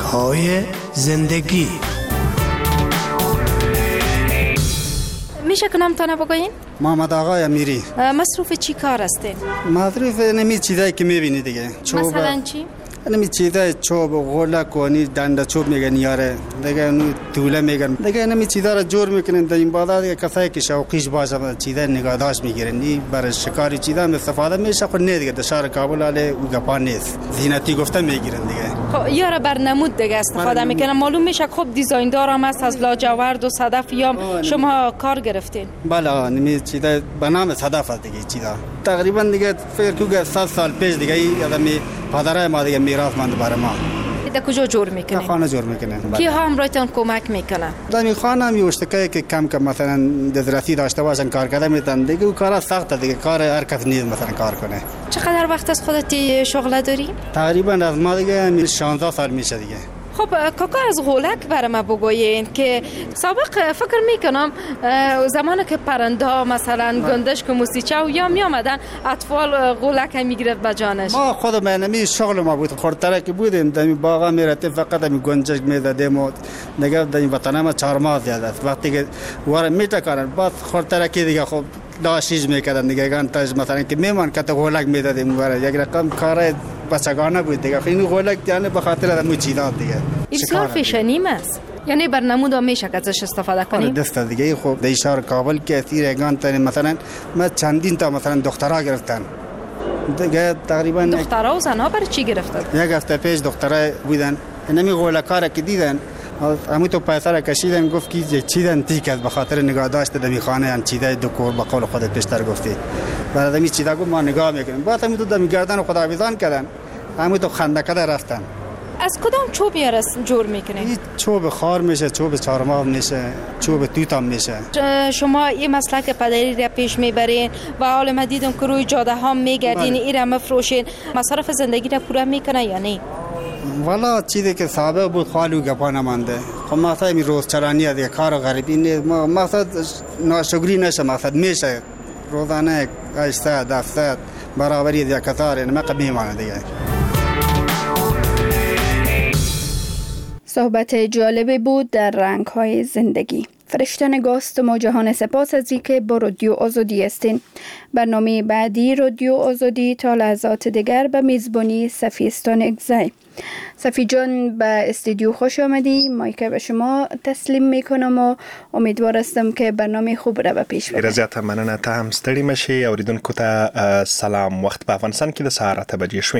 رنگ‌های زندگی. میشه که نامتانه بگوین؟ محمد آقای امیری. مصروف چی کار هستین؟ مصروف نمی چیزایی که میبینی دیگه. مثلا چی؟ نمی چیزای چوب غلک و نی دنده چوب میگن یاره دیگه نو دوله میگن دیگه نمی چیزا را جور میکنن در این بازار دیگه کسایی که شوقیش باشه چیزا نگاهداشت میگیرن نی برای شکاری چیزا استفاده میشه خود نه دیگه در شهر کابل علی او گپا نیست زینتی گفته میگیرن دیگه. خب یاره بر نمود دیگه استفاده میکنن معلوم میشه خب دیزاین دار هم است از لاجورد و صدف یا شما کار گرفتین؟ بله نمی چیزا به نام صدف است دیگه چیزا تقریبا دیگه فکر کنم 100 سال پیش دیگه آدمی پدرای ما دیگه میراث مانده برای ما. در کجا جور میکنه؟ خانه جور میکنه. کی ها همراهتون کمک میکنه؟ در این خانه هم یوشتکایی که کم مثلا دزرسی داشته باشن کار کرده میتن دیگه اون کارا سخته دیگه کار هر کس نیست مثلا کار کنه. چقدر وقت از خودت شغل داری؟ تقریبا از ما دیگه 16 سال میشه دیگه. خب کاکا از غولک برای ما بگوین که سابق فکر میکنم زمانی که پرنده مثلا گندش که موسیچه و یا می آمدن اطفال غولک هم میگرفت به جانش. ما خود منمی شغل ما بود خورتره که بودیم در این باغا میرفتیم فقط همین گنجش میزدیم و نگه در این وطن ما 4 ماه زیاده است وقتی که وارد میتکارن بعد خورتره که دیگه خب داشیج میکردن دیگه گانتاج مثلا که میمان که غولک میدادیم وارد یک رقم کار بچگانه بود دیگه این غولک یعنی به خاطر همون چیزا دیگه بسیار فیشنیم است یعنی بر نمود میشه که ازش استفاده کنیم دست دیگه خب در شهر کابل که تیرگان تا مثلا ما چندین تا مثلا دخترها گرفتن دیگه تقریبا دخترها و زنها برای چی گرفتن یک هفته پیش دخترها بودن نمی غولکا که دیدن همون تو پیسه را کشیدن گفت که چیدن تیک است به خاطر نگاه داشته در میخانه ان چیده دکور به قول خودت پیشتر گفتی بعد از چیدا گفت ما نگاه میکنیم بعد همون تو در گردن خدا بیزان کردن همون تو خنده کده رفتن. از کدام چوب جور میکنین؟ این چوب خار میشه چوب چهارماه میشه چوب توت هم میشه. شما این مسلک پدری را پیش میبرین و حال ما دیدم که روی جاده ها میگردین ایرا مفروشین مصرف زندگی را پورا میکنه یا نه؟ والا چیزی که سابق بود خالی و گپا نمانده خب مقصد این روزچرانی دیگه کار غریبی نیست مقصد ناشکری نشه مقصد میشه روزانه 800 700 برابری دیگه کتار ما میمانه دیگه. صحبت جالبی بود در رنگ‌های زندگی. فرشته نگاست ما جهان سپاس از اینکه با رادیو آزادی هستین. برنامه بعدی رادیو آزادی تا لحظات دیگر به میزبانی صفیستان اگزای. صفی جان به استودیو خوش آمدی. مایک به شما تسلیم میکنم و امیدوار هستم که برنامه خوب را به پیش ببرید. زیات مننه ته هم ستړي مشي اوریدونکو ته سلام. وخت په افغانستان کې د سهار 8 بجې شوې.